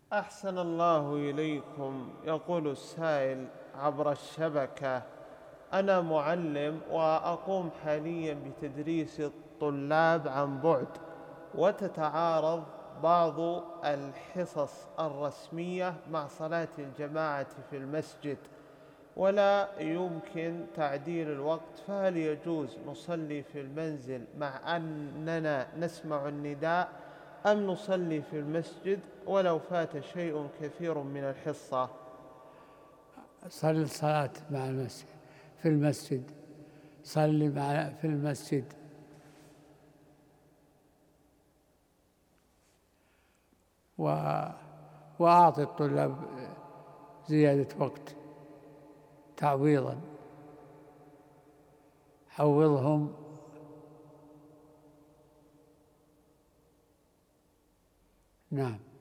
أحسن الله إليكم. يقول السائل عبر الشبكة: أنا معلم وأقوم حاليا بتدريس الطلاب عن بعد، وتتعارض بعض الحصص الرسمية مع صلاة الجماعة في المسجد، ولا يمكن تعديل الوقت، فهل يجوز نصلي في المنزل مع أننا نسمع النداء، أم نصلي في المسجد ولو فات شيء كثير من الحصة؟ صلي الصلاة مع المسجد في المسجد، صلي في المسجد، وأعطي الطلاب زيادة وقت تعويضا، عوضهم. نعم.